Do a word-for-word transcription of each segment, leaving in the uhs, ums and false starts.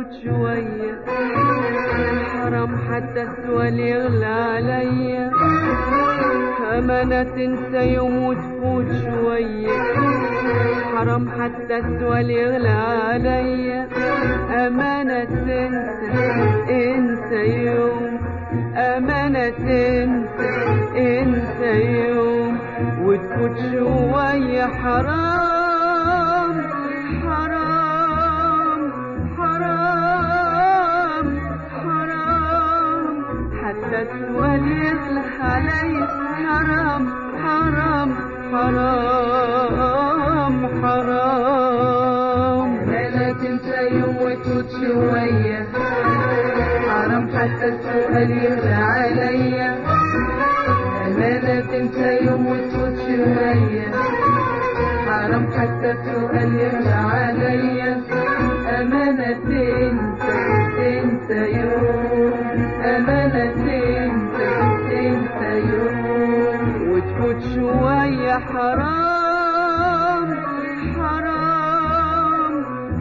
شوية، حرام حتى السؤال يغلى عليا. أمانة تنسى يوم وتفوت شوية، حرام حتى السؤال يغلى عليا. أمانة تنسى انسى يوم، أمانة تنسى انسى يوم وتفوت شوية. حرام حرام حرام حرام حتى السؤال يغلى عليا. حرام حرام حرام حرام. أمانة تنسى يوم وتفوت شوية، حرام حتى السؤال يغلى عليا. أمانة تنسى يوم وتفوت شوية، حرام حتى السؤال يغلى عليا. أمانة تنسى تنسى يوم، أمانة تنسى تنسى يوم وتفوت شوية. حرام حرام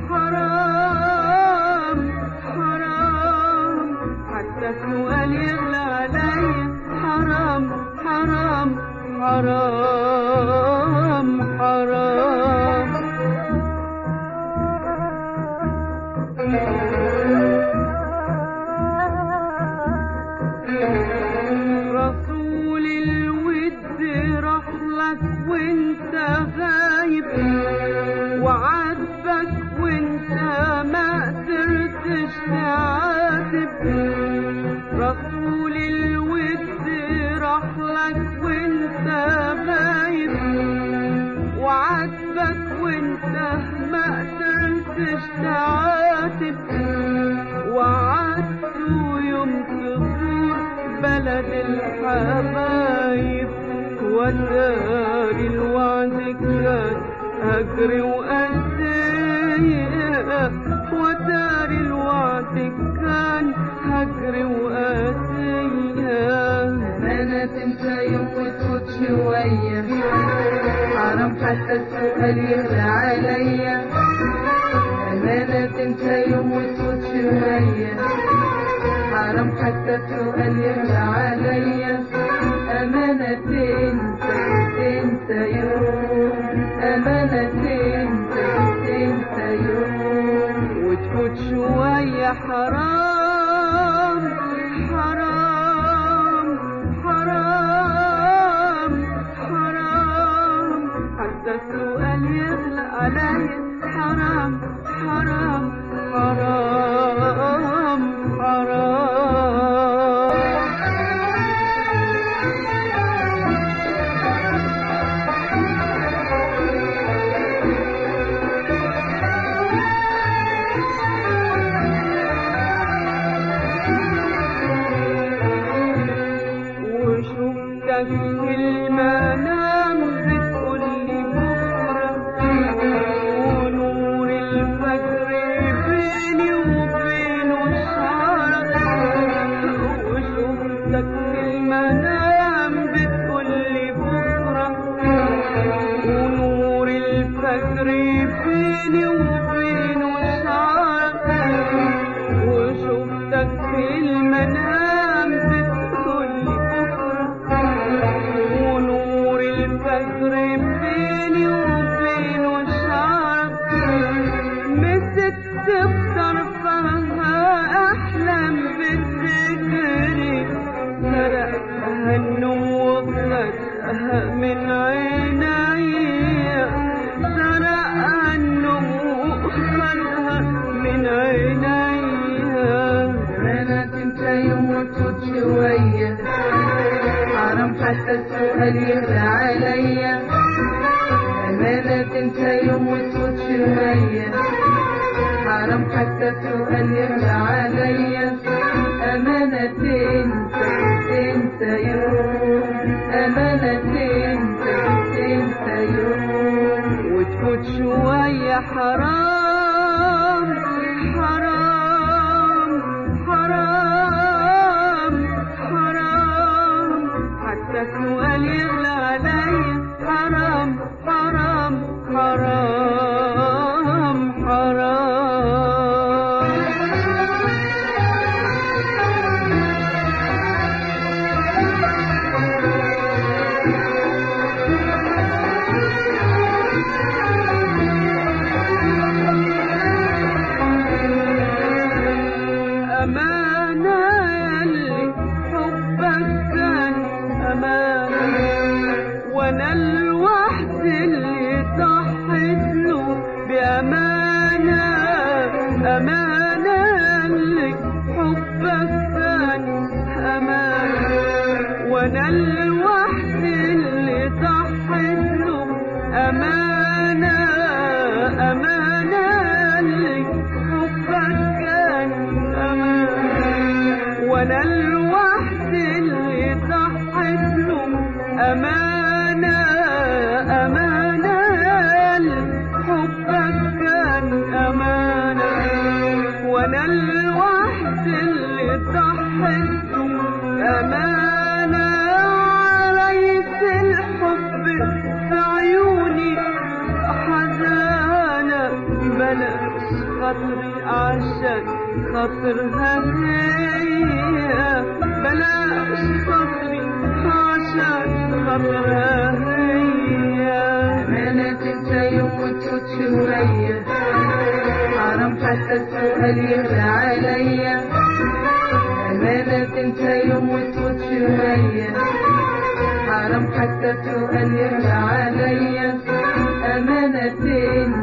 حرام حرام حتى السؤال يغلى عليا. حرام حرام حرام حرام. رسول الود راح لك وانت غايب، وعاتبك وانت ما قدرتش تعاتب. رسول الود راح لك وانت غايب، وعاتبك وانت ما قدرتش تعاتب. وعدته يوم تزور بلد الحبايب، وداري الوعد كان هجري وقاسية. وداري الوعد كان هجري وقاسية. أمانة تنسى يوم وتفوت شوية، حرام حتى السؤال يغلى عليا. أمانة تنسى يوم وتفوت شوية، حرام حتى السؤال يغلى عليا. أمانة تنسى تنسى يوم، أمانة تنسى تنسى يوم وتفوت شوية. حرام حرام حرام حرام حتى السؤال يغلى عليا. حرام حرام حرام حرام. وشفتك في المنام بتقولي بكرة، ونور الفجر بيني وبينه شعرك. وشفتك في المنام بتقولي بكرة، ونور الفجر بيني وبينه شعرك. وشفتك في المنام بتقولي بكرة، ونور الفجر بيني وبينه شعرك. مسكت بطرفها أحلام بتجري، سرقتها النوم وخدها من عينيا. سرقها النوم وخدها من عينيا. أمانة تنسى يوم وتفوت شوية، حرام حتى السؤال يغلى عليا. أمانة تنسى يوم وتفوت شوية، حرام حتى السؤال يغلى عليا. أمانة تنسى تنسى يوم، أمانة تنسى تنسى يوم وتفوت شوية. حرام حرام حرام حرام حتى السؤال يغلى عليا. حرام حرام حرام حرام. وانا الوحدي اللي ضحيت له بأمانة أمانة لك حبك كان أمانة وانا الوحدي اللي ضحيت له أمانة أمانة لك حبك كان أمانة وانا الوحدي اللي ضحيت له أمانة أمانة حبك كان أمانة وأنا الوحدي اللي ضحيت له أمانة عليك الحب في عيوني حزانة بلاش خاطري عشان خاطرها هي بلاش خاطري عشان خاطرها هي أمانة انت يوم وتفوت شوية حرام حتى السؤال يغلى عليا أمانة انت يوم وتفوت شوية حرام حتى السؤال يغلى عليا أمانة